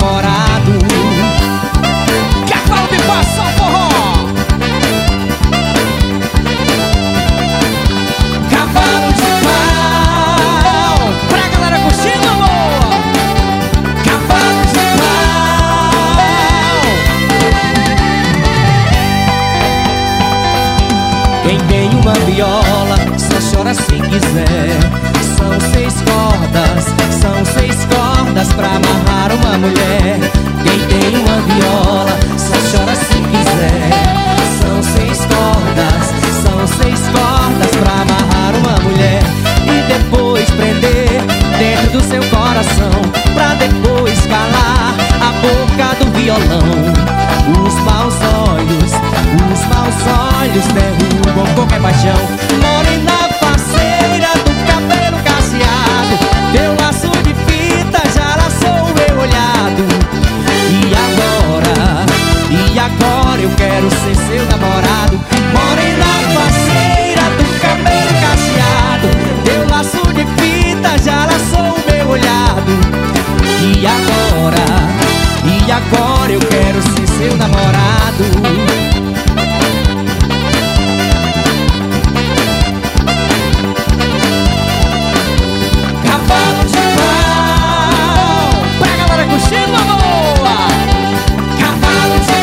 namorado. Cavalo de pau, só forró. Cavalo de pau, Pra galera curtindo, amor. cavalo de pau. Quem tem uma viola só chora se quiser. São 6 cordas pra amarrar uma mulher. Quem tem uma viola só chora se quiser. São 6 cordas pra amarrar uma mulher. E depois prender dentro do seu coração, pra depois calar a boca do violão. Os maus olhos derrubam qualquer paixão. Morena faceira do cabelo cacheado, teu laço de fita já laçou o meu olhado. E agora eu quero ser seu namorado. Morena faceira do cabelo cacheado, teu laço de fita já laçou o meu olhado. E agora eu quero ser seu namorado. Cavalo de pau, Pra galera curtindo, amor. cavalo de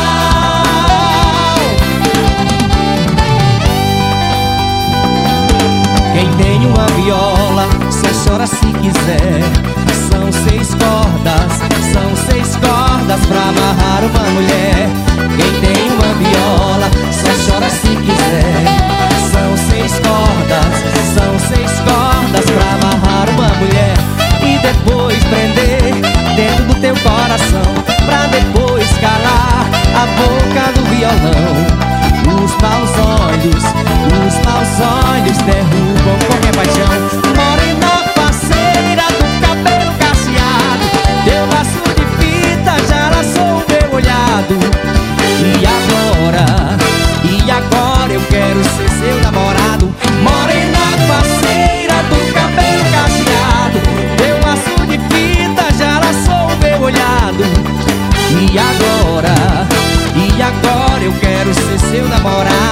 pau. Quem tem uma viola só chora se quiser. São 6 cordas pra amarrar uma mulher. Quem tem uma viola só chora se quiser. São 6 cordas pra amarrar uma mulher. E depois prender dentro do teu coração, pra depois calar a boca do violão. Os maus olhos derrubam qualquer paixão. Morena faceira do cabelo cacheado, teu laço de fita já laçou o meu olhado. E agora eu quero ser seu namorado. Morena faceira do cabelo cacheado, teu laço de fita já laçou o meu olhado. E agora eu quero ser seu namorado.